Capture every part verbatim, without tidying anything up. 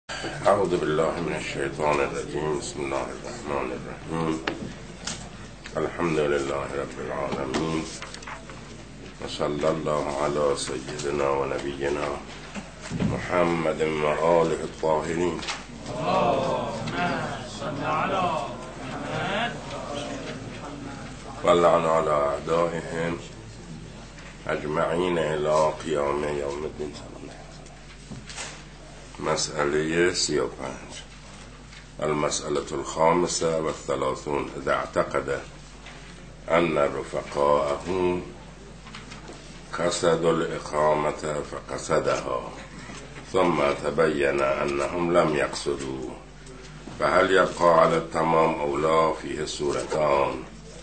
اعوذ بالله من الشیطان الرجیم. بسم الله الرحمن الرحیم. الحمد لله رب العالمین و صلی الله علی سیدنا و نبینا محمد و آله الطاهرین. و لعن علی اعدائهم اجمعین الی قیام یوم الدین. مسئله سی و پنج. المسئله الخامسه و الثلاثون. اذا اعتقد ان رفقاءه قصدوا الاقامه فقصدها ثم تبين انهم لم يقصدوا فهل يبقى على التمام او لا؟ فيه صورتان،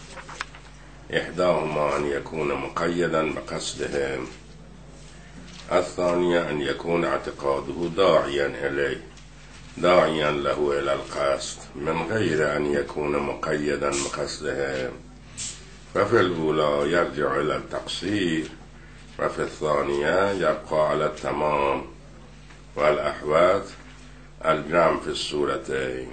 احداهما ان يكون مقيدا بقصدهم، الثانية أن يكون اعتقاده داعيا إليه داعيا له إلى القصد من غير أن يكون مقيدا بقصده، ففي الأولى يرجع إلى التقصير وفي الثانية يبقى على التمام، والأحوات الجمع في الصورتين.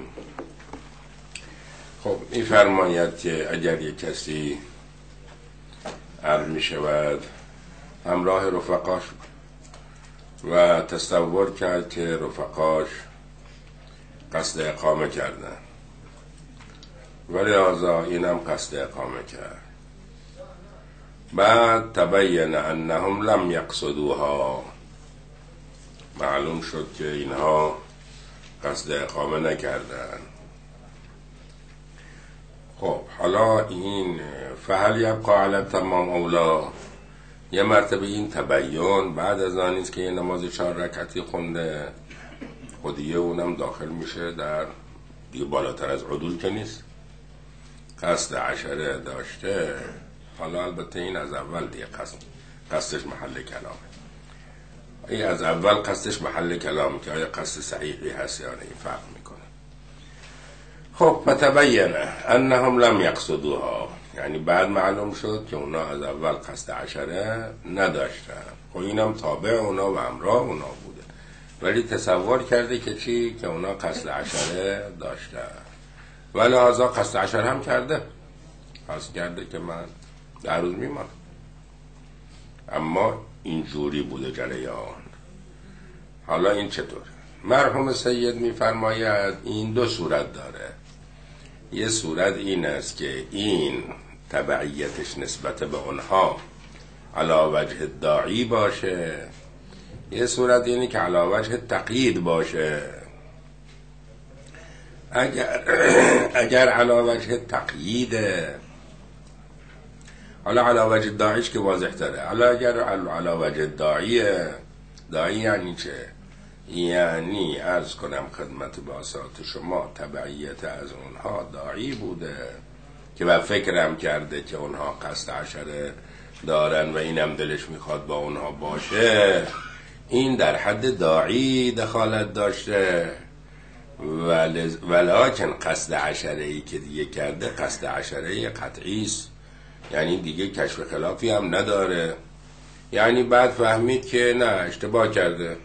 خب این فرماید که اگر یک کسی عرض می شود همراه رفقاش و تصور کرد که رفقاش قصد اقامه کردن و لذا اینم قصد اقامه کرد، بعد تبین انهم لم یقصدوها، معلوم شد که اینها قصد اقامه نکردن. خب حالا این فهل یبقى علی التمام او لا، یه مرتبه این تبیین بعد از آن نیست که یه نماز چهار رکعتی خونده خودیه اونم داخل میشه در دیگه بالاتر از عدول که نیست، قصد عشره داشته. حالا البته این از اول دیگه قصد قصدش محل کلامه، این از اول قصدش محل کلامه که آیا قصد صحیحی هست یا نه، این فرق میکنه. خب فتبینه انهم لم یقصدوها، یعنی بعد معلوم شد که اونا از اول قصد عشره نداشتن. خب اینم تابع اونا و همراه اونا بوده، ولی تصور کرده که چی؟ که اونا قصد عشره داشتن و لذا قصد عشره هم کرده، قصد کرده که من در روز میمانم، اما اینجوری بوده جریان. حالا این چطور؟ مرحوم سید میفرماید این دو صورت داره. یه صورت این است که این تبعیتش نسبت به اونها علی وجه داعی باشه، یه صورت اینه که علی وجه تقیید باشه. اگر اگر علی وجه تقییده، حالا علی وجه داعیش که واضح تره، حالا اگر علی وجه داعیه، داعی یعنی چه؟ یعنی عرض کنم خدمت باسات شما تبعیت از اونها داعی بوده که و فکرم کرده که اونها قصد عشره دارن و اینم دلش میخواد با اونها باشه، این در حد داعی دخالت داشته. ولیکن قصد عشره ای که دیگه کرده قصد عشره قطعی است، یعنی دیگه کشف خلافی هم نداره. یعنی بعد فهمید که نه اشتباه کرده،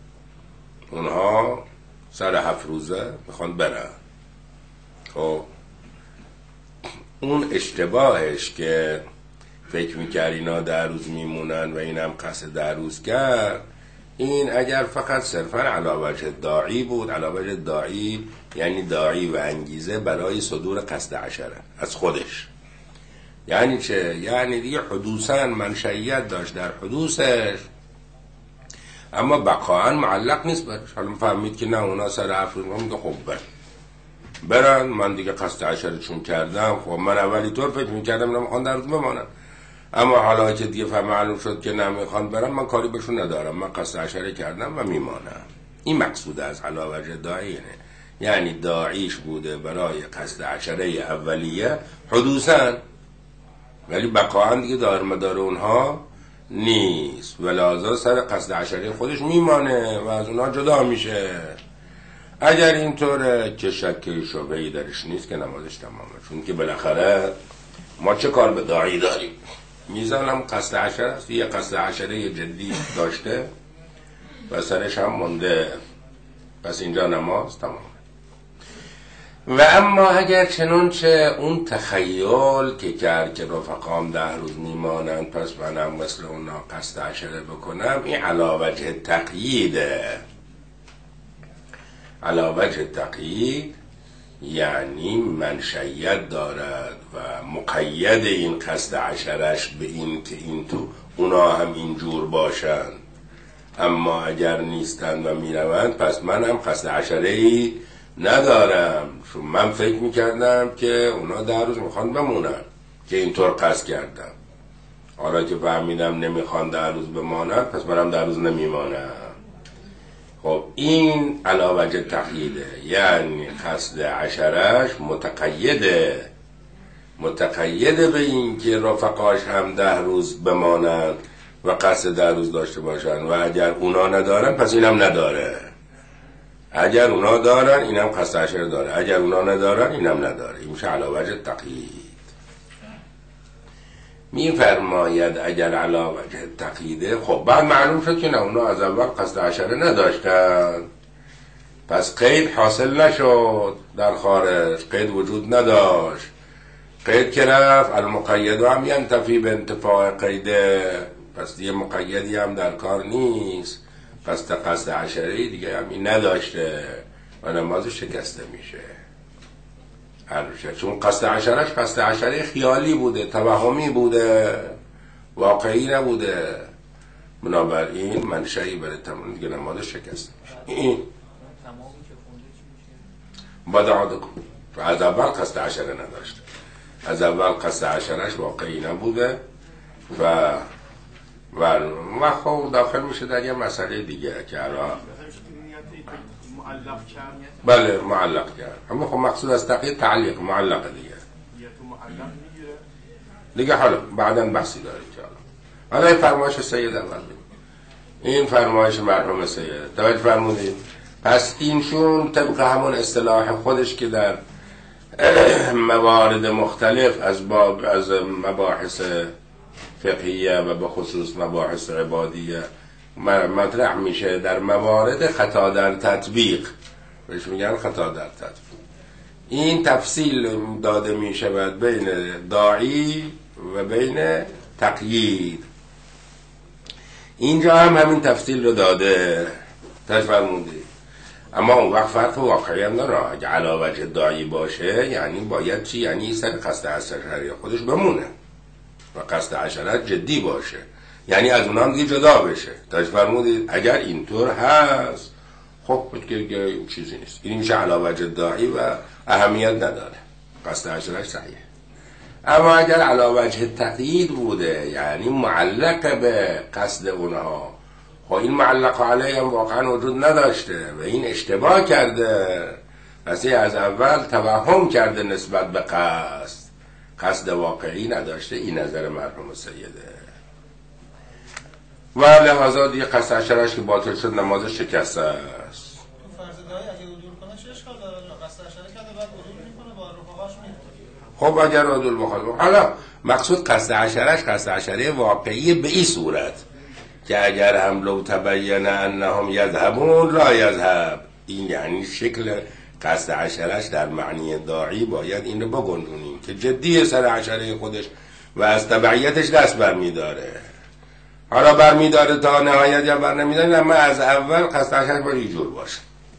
اونها سر هفت روزه میخوان برن. خب اون اشتباهش که فکر میکرد اینا در روز میمونن و اینم قصد در روز کرد، این اگر فقط صرفا علی وجه داعی بود، علی وجه داعی یعنی داعی و انگیزه برای صدور قصد عشره از خودش. یعنی چه؟ یعنی دیگه حدوثاً منشأیت داشت در حدوثش، اما بقاعاً معلق نیست برش. حالا فهمید که نه اونا سر هفت روز میگه خب برن برن، من دیگه قصد عشره چون کردم، خب من اولی طور فکر میکردم نمیخوان در روز بمانن، اما حالا که دیگه فهم معلوم شد که نمیخوان برن، من کاری بهشون ندارم، من قصد عشره کردم و میمانم. این مقصود از علی وجه داعی نه، یعنی داعیش بوده برای قصد عشره اولیه حدوثاً، ولی بقاعاً دیگه دار مدار اونها نیست، ولازا سر قصد عشره خودش میمانه و از اونها جدا میشه. اگر اینطوره که شکی شبهی درش نیست که نمازش تمامه، چون که بالاخره ما چه کار به داعی داریم؟ میزانم قصد عشره است، یه قصد عشره جدی داشته و سرش هم مونده، پس اینجا نماز تمام. و اما اگر چنانچه اون تخیل که کرد که رفقام ده روز میمانند پس منم مثل اونا قصد عشره بکنم، این علا وجه تقییده. علا وجه تقیید یعنی منشأیت دارد و مقید این قصد عشرش به این که این تو اونا هم اینجور باشند، اما اگر نیستند و میروند پس من هم قصد عشره‌ای ندارم، چون من فکر میکردم که اونا ده روز میخوان بمونن که اینطور قصد کردم. حالا که فهمیدم نمیخوان ده روز بمانن پس منم ده روز نمیمانم. خب این علا وجه تقییده، یعنی قصد عشرش متقیده متقیده به این که رفقاش هم ده روز بمانن و قصد ده روز داشته باشن، و اگر اونا ندارن پس اینم نداره. اگر اونا دارن اینم قصد عشر داره، اگر اونا ندارن اینم نداره. این میشه علا وجه تقیید. میفرماید اگر علا وجه تقییده، خب بعد معلوم شد که نه اونا از اول قصد عشره نداشتن، پس قید حاصل نشد در خارج، قید وجود نداشت. قید که رفت المقید هم ینتفی به انتفاع قیده، پس دیگه مقیدی هم در کار نیست، پس قصد عشره دیگه همین نداشته و نماز شکسته میشه. چون قصد عشرش قصد عشره خیالی بوده، توهمی بوده، واقعی نبوده، بنابراین منشأی برای تمام دیگه نماز شکسته میشه. این بعد عاده کن از اول قصد عشره نداشته، از اول قصد عشرش واقعی نبوده و و ما خب داخل میشه در یه مسئله دیگه که الان معلق کرد. بله معلق کرد، اما خب مقصود از تقیید تعلیق معلق دیگه دیگه. حالا بعداً بحثی داریم که حالا این فرمایش سید اول این فرمایش مرحوم سید توجه فرمودید. پس اینشون طبق همون اصطلاح خودش که در موارد مختلف از باب از مباحث فقهیه و به خصوص مباحث عبادیه مطرح میشه، در موارد خطا در تطبیق بهش میگن خطا در تطبیق. این تفصیل داده میشه بین داعی و بین تقیید. اینجا هم همین تفصیل رو داده تفرمودید. اما اون وقت فرق واقعی هم داره. اگه علا وجه داعی باشه یعنی باید چی؟ یعنی سر قصد عشره خودش بمونه و قصد عشره جدی باشه، یعنی از اونها هم دیگه جدا بشه. تاج فرمودید اگر اینطور هست خب بگه چیزی نیست، این میشه علا وجه داعی و اهمیت نداره، قصد عشرش صحیحه. اما اگر علا وجه تقیید بوده یعنی معلق به قصد اونها، خب این معلق علیه هم واقعا وجود نداشته و این اشتباه کرده، پس از اول توهم کرده نسبت به قصد، قصد واقعی نداشته. این نظر مرحوم سیده و لحاظا دیگه قصد عشرش که باطل شد نماز شکسته است. تو فرض دایی اگه عدول کنه چه اشکال داره؟ قصد عشره کرده بعد عدول میکنه با رفقاش میره. خب اگر عدول بخواد، حالا مقصود قصد عشرش قصد عشره واقعی به این صورت که اگر هم لو تبین انهم یذهبون لا یذهب، این یعنی شکل قصد عشرش در معنی داعی باید این رو بگنجونیم که جدی سر عشره خودش و از تبعیتش دست برمیداره. حالا برمیداره تا نهایت یا بر نمیداره، اما از اول قصد عشرش باید اینجور باشه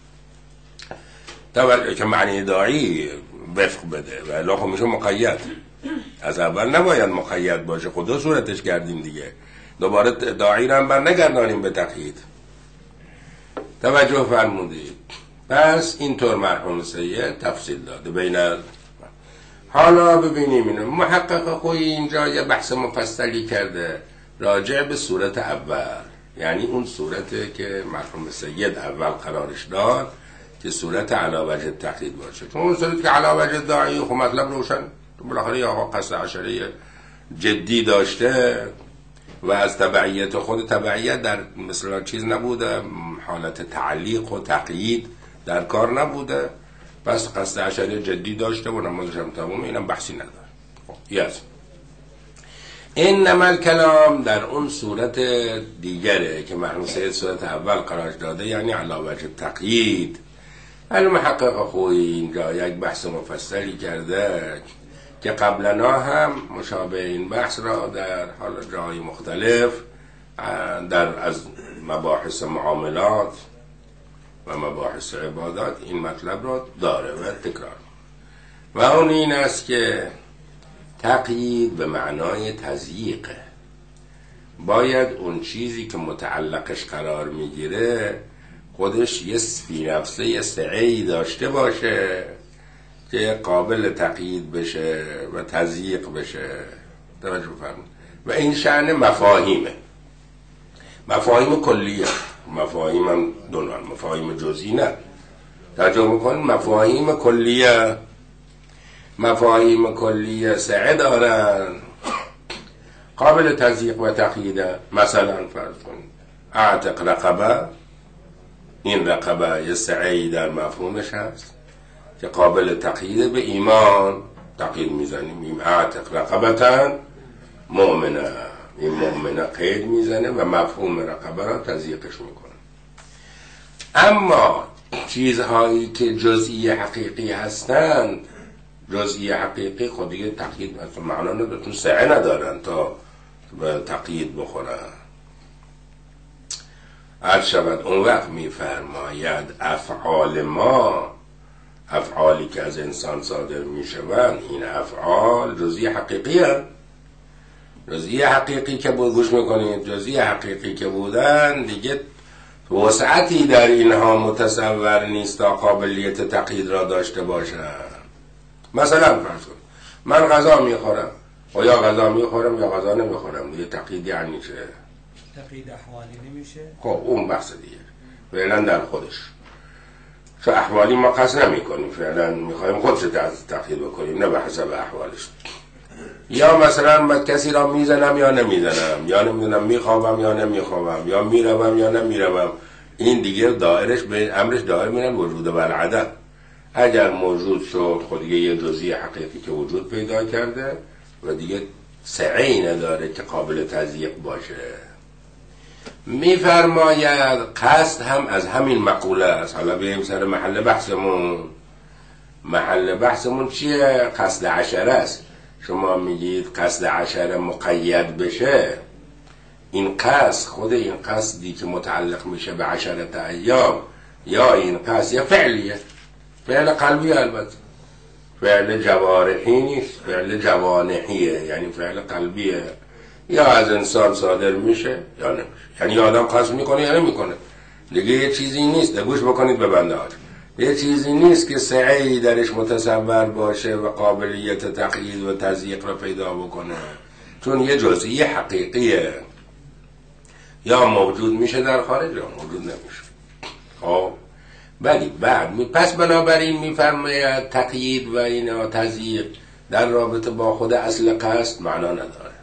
تا که معنی داعی وفق بده و الا خب میشه مقید. از اول نباید مقید باشه، خدا صورتش کردیم دیگه، دوباره داعی رو هم بر نگردانیم به تقیید. توجه فرمودید. پس اینطور مرحوم سید تفصیل داده بین. حالا ببینیم اینو محقق خوی اینجا یه بحث مفصلی کرده راجع به صورت اول، یعنی اون صورتی که مرحوم سید اول قرارش داد که صورت علا وجه تقیید باشه، چون اون صورتی که علا وجه داعی خب مطلب روشن، بالاخره یا آقا قصد عشره جدی داشته و از تبعیت خود تبعیت در مثلا چیز نبوده، حالت تعلیق و تقیید در کار نبوده، پس قصد عشره جدی داشته و نمازش هم تمومه، اینم بحثی نداره. خب یس انما الکلام در اون صورت دیگره که محروسه صورت اول قرار داده، یعنی علاوه تقیید. المحقق خوی اینجا یک بحث مفصلی کرده که قبلنا هم مشابه این بحث را در حال جای مختلف در از مباحث معاملات و مباحث عبادات این مطلب را داره و تکرار. و اون این است که تقیید به معنای تضییقه. باید اون چیزی که متعلقش قرار میگیره خودش یه فی نفسه یه سعی داشته باشه که قابل تقیید بشه و تضییق بشه. توجه فرمایید. و این شأن مفاهیمه، مفاهیم کلیه. مفاهیم هم دو نوع، مفاهیم جزئی نه. توجه میکنید، مفاهیم کلیه مفاهیم کلیه سعی دارن قابل تضییق و تقییده. مثلا فرض کنید اعتق رقبه، این رقبه یه سعی در مفهومش هست که قابل تقیید به ایمان تقیید میزنیم. این اعتق رقبتن مؤمنه، این مؤمنه قید میزنه و مفهوم رقبه را تضییقش میکنه. اما چیزهایی که جزئی حقیقی هستند، جزئی حقیقی خود دیگه تقیید مثلا معنا نداره، چون سعی ندارن تا به تقیید بخورن. عرض شود اون وقت میفرماید افعال ما، افعالی که از انسان صادر میشوند، این افعال جزئی حقیقی هست. جزئی حقیقی که بود، گوش میکنید، جزئی حقیقی که بودن دیگه وسعتی در اینها متصور نیست تا قابلیت تقیید را داشته باشن. مثلا فرض کن من غذا میخورم و یا غذا میخورم یا غذا نمیخورم، دیگه تقیید یعنی چه؟ تقیید احوالی نمیشه. خب اون بحث دیگه فعلا در خودش. چه احوالی ما قصد نمی کنیم، فعلا میخوایم خودش تقیید بکنیم نه به حسب احوالش. یا مثلا من کسی را میزنم یا نمیزنم، یا نمیدونم میخوابم یا نمیخوابم، یا میروم یا نمیروم. این دیگه دایرش به امرش دایر میرن وجود و العدم. اگر موجود شد خود دیگه یه جزئی حقیقی که وجود پیدا کرده و دیگه سعی نداره که قابل تضییق باشه. میفرماید قصد هم از همین مقوله است. حالا بیاییم سر محل بحثمون. محل بحثمون چیه؟ قصد عشره است. شما میگید قصد عشره مقید بشه، این قصد، خود این قصدی که متعلق میشه به عشرت ایام، یا این قصد یا فعلیه، فعل قلبی، البته فعل جوارحی نیست، فعل جوانحیه، یعنی فعل قلبیه. یا از انسان صادر میشه یا نمیشه، یعنی آدم قصد میکنه یا نمیکنه. دیگه یه چیزی نیست، گوش بکنید به بنده ها، یه چیزی نیست که سعی درش متصور باشه و قابلیت تقیید و تضییق رو پیدا بکنه، چون یه جزئی حقیقیه، یا موجود میشه در خارج یا موجود نمیشه. خب ولی بعد می پس بنابراین میفرماید تقیید و اینا تضییق در رابطه با خود اصل قصد معنا نداره.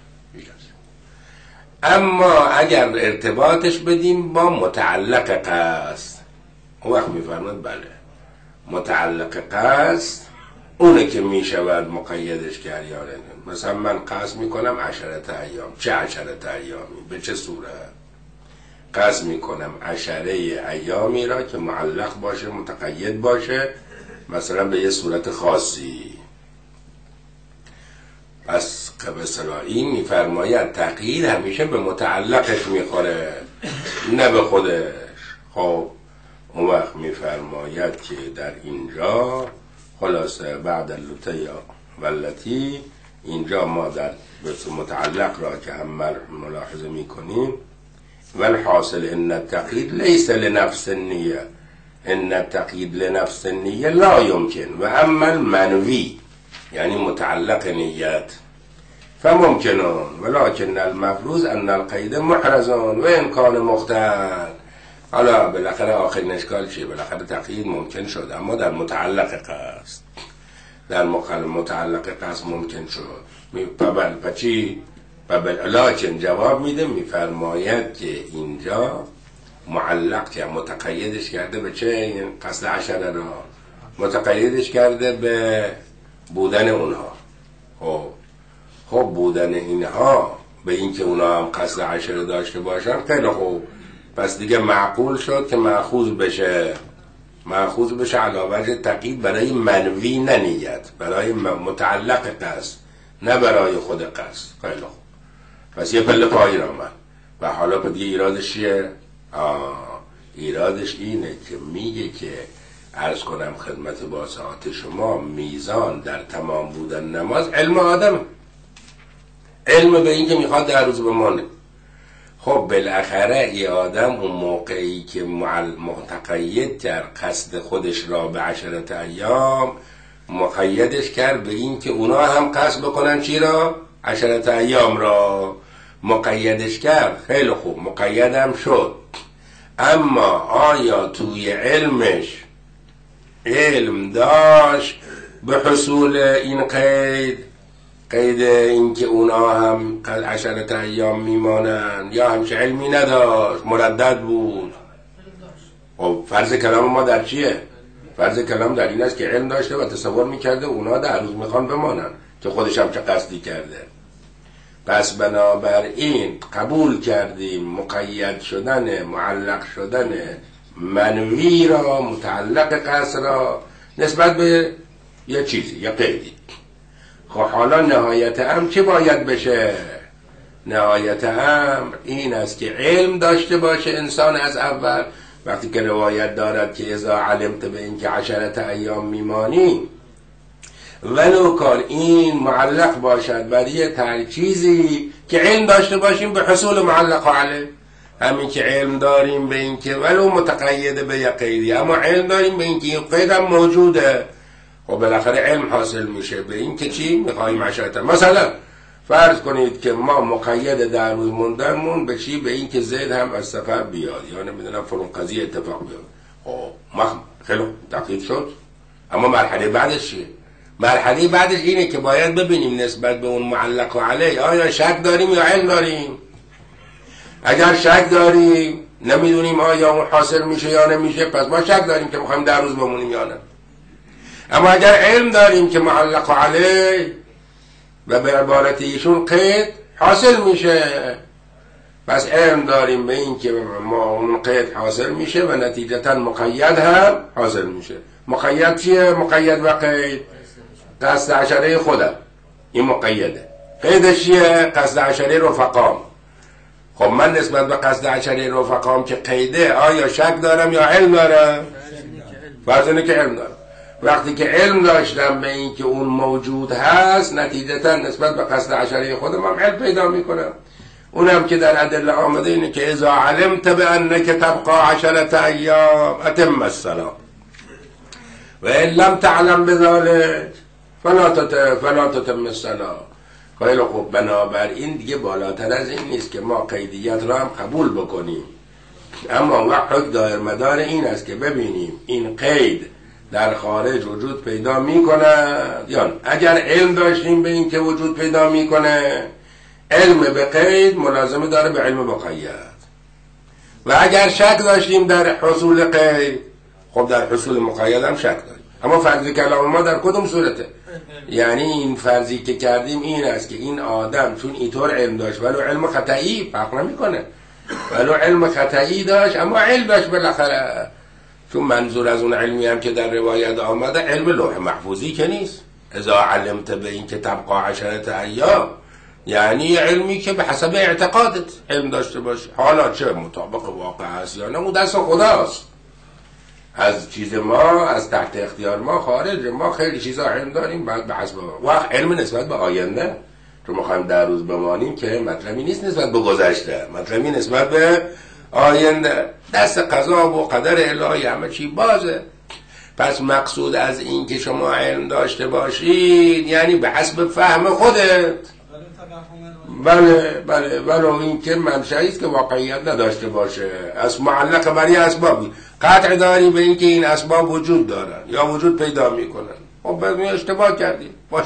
اما اگر ارتباطش بدیم با متعلق قصد، اون وقت میفرماید بله متعلق قصد اونه که میشود مقیدش کرد یا نه. مثلا من قصد میکنم عشرت ایام، چه عشرت ایامی، به چه صورت؟ قصد میکنم عشره ایامی را که معلق باشه، متقید باشه، مثلا به یه صورت خاصی. پس قبسرایی میفرماید تقیید همیشه به متعلقش میخوره نه به خودش. خب اون وقت میفرماید که در اینجا خلاصه بعد اللتی والتی، اینجا ما در متعلق را که هم ملاحظه میکنیم، والحاصل ان التقیید لیس لنفس النیه، ان التقیید لنفس النیه لا یمکن، و اما المنوی یعنی متعلق نیت فممکنون ولكن المفروض ان القید محرزون و امکان مختل. حالا بالاخره آخرین اشکال چیه؟ بالاخره تقیید ممکن شد، اما در متعلق قصد، در متعلق قصد ممکن شد. پبل پچی پبل لکن جواب میده، میفرماید که اینجا معلق که متقیدش کرده به چه؟ این قصد عشره را متقیدش کرده به بودن اونها. خب خب بودن اینها به این که اونا هم قصد عشره داشته باشن خیلی خوب، پس دیگه معقول شد که مأخوذ بشه مأخوذ بشه علاوه تقیید برای منوی نه نیت، برای متعلق قصد نه برای خود قصد. خیلی خوب، پس یه پله پایین آمد. و حالا پس دیگه ایرادش چیه؟ آه ایرادش اینه که میگه که عرض کنم خدمت با ساعت شما میزان در تمام بودن نماز علم آدم، علم به این که میخواد در روز بمانه. خب بالاخره ای آدم اون موقعی که متقید کرد قصد خودش را به عشرت ایام، مقیدش کرد به این که اونا هم قصد بکنن چی را؟ عشرت ایام را مقیدش کرد. خیلی خوب، مقیدم شد، اما آیا توی علمش علم داشت به حصول این قید، قید این که اونا هم عشرت ایام میمانن، یا همچه علمی نداشت، مردد بود؟ خب فرض کلام ما در چیه؟ فرض کلام در این است که علم داشته و تصور میکرده اونا در روز میخوان بمانن که خودش هم چه قصدی کرده. پس بنابراین قبول کردیم مقید شدن، معلق شدن منوی را، متعلق قصد را نسبت به یه چیزی، یه قیدی. خب حالا نهایت امر چی باید بشه؟ نهایت امر این است که علم داشته باشه انسان از اول، وقتی که روایت دارد که اذا علمت به این که عشرت ایام میمانی، ولو کار این معلق باشد برای یه چیزی که علم داشته باشیم به حصول معلق علیه. همین که علم داریم به این که ولو متقید به یه قیدی، اما علم داریم به این که این قید هم موجوده، خب بالاخره علم حاصل میشه به این که چی؟ میخواییم عشرت. مثلا فرض کنید که ما مقید در روز موندنمون به چی؟ به این که زید هم از سفر بیاد، یا نمیدونم فلان قضیه اتفاق بیاد. خب ما خیلی دقیق شد، اما مرحله بعدش چیه؟ مرحله بعدش اینه که باید ببینیم نسبت به اون معلق علیه آیا شک داریم یا علم داریم. اگر شک داریم نمیدونیم آیا اون حاصل میشه یا نمیشه، پس ما شک داریم که میخوایم در روز بمونیم یا نه. اما اگر علم داریم که معلق علیه و به عبارت ایشون قید حاصل میشه، پس علم داریم به این که ما اون قید حاصل میشه و نتیجتا مقید هم حاصل میشه. مقید چیه؟ مقید و قید قصد عشره خودم، این مقیده. قیدش چیه؟ قصد عشره رفقام. خب من نسبت به قصد عشره رفقام که قیده آیا شک دارم یا علم دارم؟ فرض اینه که علم دارم. وقتی که علم داشتم به این که اون موجود هست، نتیجتا نسبت به قصد عشره خودم هم علم پیدا میکنم. اونم که در ادله آمده اینه که اذا علمت بانک تبقى عشرت ایام اتم الصلاة و ان لم تعلم بذلك فلا تتم الصلاة. خیلی خوب، بنابراین دیگه بالاتر از این نیست که ما قیدیت را هم قبول بکنیم، اما وقت دایر مدار این است که ببینیم این قید در خارج وجود پیدا میکنه یا اگر علم داشتیم به این که وجود پیدا میکنه، علم به قید ملازمه داره به علم مقید. و اگر شک داشتیم در حصول قید، خب در حصول مقید هم شک داریم. اما فرضی کلام ما در کدوم صورته؟ یعنی این فرضی که کردیم این است که این آدم چون اینطور علم داشت ولو علم خطئی فرق نمیکنه، ولو علم خطئی داشت اما علم داشت بالاخره، چون منظور از اون علمی هم که در روایت آمده علم لوح محفوظی که نیست. اذا علمت به این که تبقى عشرت ایام یعنی علمی که به حسب اعتقادت علم داشته باشه، حالا چه مطابق واقع هست یا نه اون دست خداست، از چیز ما، از تحت اختیار ما خارج. ما خیلی چیزا علم داریم بعد به حسب وقت علم نسبت به آینده، چون میخوایم در روز بمانیم که مطلبی نیست نسبت به گذشته، مطلبی نسبت به آینده. دست قضا و قدر الهی همه چی بازه. پس مقصود از این که شما علم داشته باشید یعنی به حسب فهم خودت. بله بله ولو این که منشأی است که واقعیت نداشته باشه، از معلق برای اسبابی قطع داری به این که این اسباب وجود دارن یا وجود پیدا میکنن. خب بزنی اشتباه کردی باش.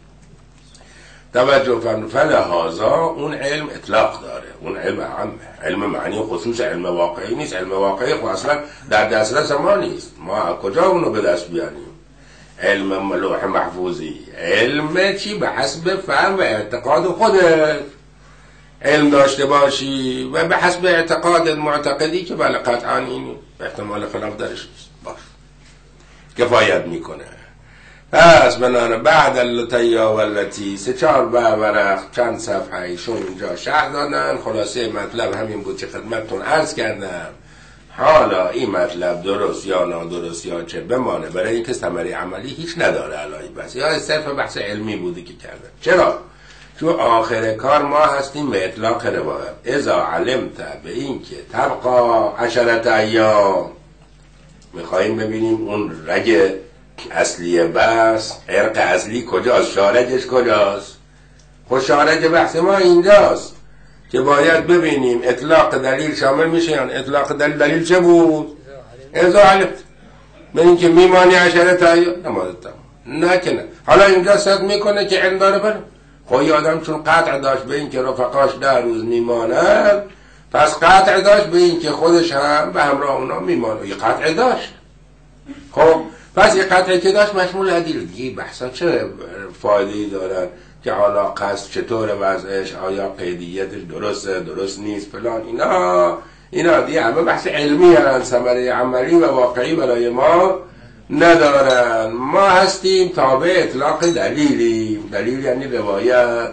توجه فرمایید، فلهذا اون علم اطلاق داره، اون علم عام، علم معنی خصوص علم واقعی نیست. علم واقعی خب اصلا در دسترس ما نیست، ما کجا اونو به دست بیاریم؟ علم لوح محفوظی، علم چی؟ به حسب فهم و اعتقاد خودت علم داشته باشی و به حسب اعتقاد معتقدی که بله قطعا این احتمال خلاف درش نیست، باش کفایت میکنه. پس بنابراین بعد اللتیا والتی سه چهار ورق چند صفحه ایشون اینجا شرح دادن. خلاصه مطلب همین بود که خدمتتون عرض کردم. حالا این مطلب درست یا نادرست یا چه بمانه، برای اینکه ثمره عملی هیچ نداره علایی، بس یا صرف بحث علمی بودی که کردن. چرا؟ چون آخر کار ما هستیم به اطلاق روایت. اذا علمت به این که تبقا عشرت ایام، میخواییم ببینیم اون رگ اصلی بس، عرق اصلی کجاست، شارجش کجاست. خود شارج بحث ما اینجاست که باید ببینیم اطلاق دلیل شامل میشه یا اطلاق دلیل. دلیل چه بود؟ اذا علمت به این که میمانی عشرت ایام، نمازت تمام. نه که نه. حالا اینجا صد میکنه که علم داره بره. خواهی آدم چون قطع داشت به این که رفقاش ده روز میمانن، پس قطع داشت به این که خودش هم به همراه اونا میمانه. یه قطع داشت. خب پس یه قطعی که داشت مشمول عدیل. دیگه بحثا چه فایده‌ای دارن که حالا قصد چطور وضعش، آیا قیدیتش درسته درست نیست فلان، اینا اینا دیگه همه بحث علمی هستن، ثمره عملی و واقعی برای ما ندارن. ما هستیم تابع اطلاق دلیلی. دلیل یعنی روایت.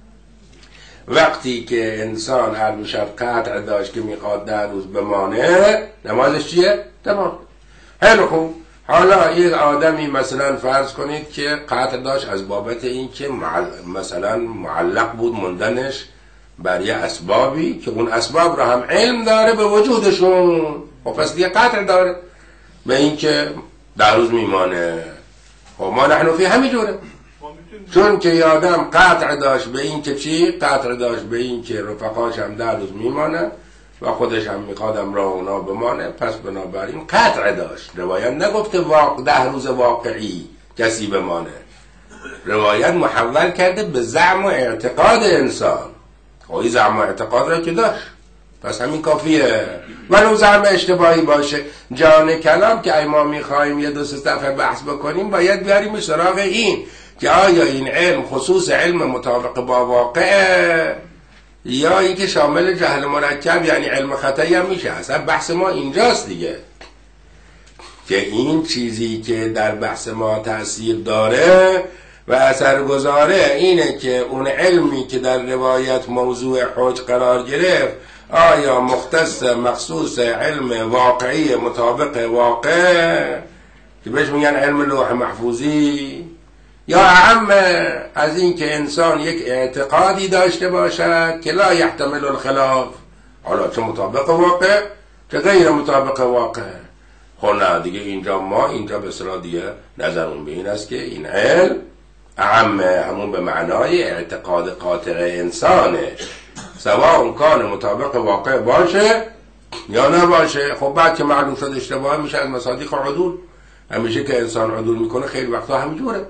وقتی که انسان هر دو شب قطع داشت که میخواد در روز بمانه، نمازش چیه؟ تمام. خیلی خوب. حالا یک آدمی مثلا فرض کنید که قطع داشت از بابت این که معل... مثلا معلق بود موندنش بر یه اسبابی که اون اسباب را هم علم داره به وجودشون، و پس دیگه قطع داره به این که در روز میمانه. خب ما نحن فی همین جوره، چون که یه آدم قطع داشت به این که چی؟ قطع داشت به این که رفقاش هم در روز میمانه و خودش هم میخوادم را اونا بمانه، پس بنابراین قطع داشت. روایت نگفته واقع ده روز واقعی کسی بمانه، روایت محول کرده به زعم و اعتقاد انسان. خواهی زعم و اعتقاد را که داشت، پس همین کافیه. ولو زعم اشتباهی باشه. جان کلام که ای ما میخواییم یه دو سه صفحه بحث بکنیم، باید بیاریم سراغ این که آیا این علم خصوص علم مطابق با واقع یا این که شامل جهل مرکب یعنی علم خطایی هم میشه. اصلا بحث ما اینجاست دیگه، که این چیزی که در بحث ما تأثیر داره و اثر گذاره اینه که اون علمی که در روایت موضوع حج قرار گرفت آیا مختص مخصوص علم واقعی مطابق واقع که بهش میگن علم لوح محفوظی، یا اهم از این که انسان یک اعتقادی داشته باشد که لا یحتمل الخلاف، حالا چه مطابق واقع چه غیر مطابق واقع. خب نه دیگه اینجا ما اینجا به اصطلاح دیگه نظرمون به این است که این علم اهم همون به معنای اعتقاد قاطع انسانه، سواء کان مطابق واقع باشه یا نباشه. خب بعد که معلوم شد اشتباه میشه از مصادیق عدول. همیشه که انسان عدول میکنه خیلی وقتا همینجوره.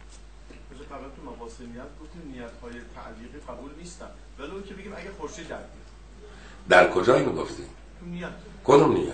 قبول نیستن، ولو که بگیم اگه خورشید در در کجا اینو گفتیم؟ تو نیت. کدوم نیت؟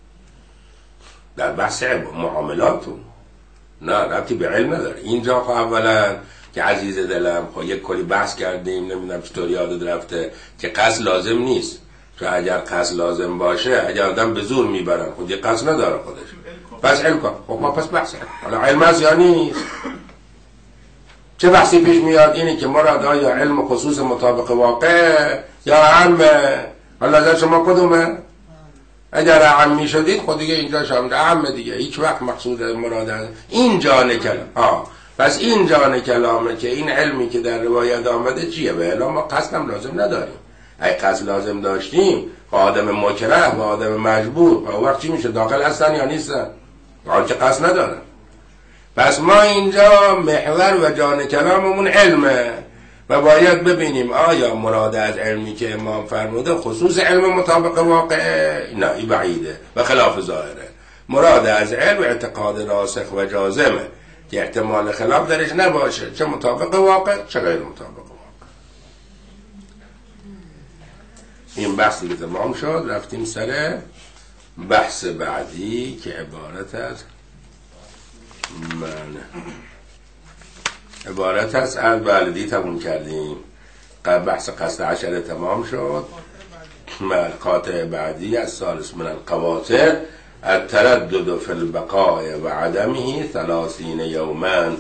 در بحث معاملاتون. نه ربطی به علم نداره. اینجا خب اولا که عزیز دلم خب یک کلی بحث کردیم، نمیدونم چطور یادت رفته که قصد لازم نیست. چون اگر قصد لازم باشه اگر آدم به زور میبرن خود یک قصد نداره خودش، پس علم کن. خب ما پس بحث حالا علم هست یا نیست؟ چه بحثی پیش میاد؟ اینی که مراد آیا علم خصوص مطابق واقع یا عامه؟ حالا از شما کدومه؟ اگر عامی شدید خود دیگه اینجا شامل عامه دیگه، هیچ وقت مقصود مراد هست این جان کلام. آه پس این جان کلامه که این علمی که در روایت آمده چیه؟ به اعلام ما قصدم لازم نداریم. اگه قصد لازم داشتیم آدم مکره و آدم مجبور و وقت چی میشه؟ داخل هستن یا نیستن؟ آن که قصد ندارن. پس ما اینجا محور و جان کلاممون علمه و باید ببینیم آیا مراد از علمی که امام فرموده خصوص علم مطابق واقع؟ نه این بعیده و خلاف ظاهره. مراد از علم اعتقاد راسخ و جازمه که احتمال خلاف درش نباشه، چه مطابق واقع چه غیر مطابق واقع. این بحثی که تمام شد، رفتیم سر بحث بعدی که عبارت از من عبارت هست از بلدی تموم کردیم. بحث قصد عشره تمام شد. قاطع بعدی از ثالث من القواطع التردد في البقاء و عدمه ثلاثین یوما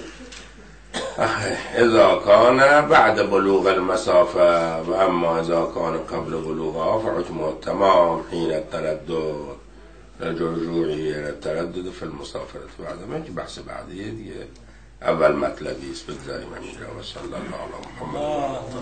اذا كان بعد بلوغ المسافه و اما اذا كان قبل بلوغها فحكمه التمام حين التردد رجوعی التردد في المسافرة و عدمه که بحث بعدیه دیگه. اول مطلبی است بگذاریم اینجا و صلی الله علی محمد.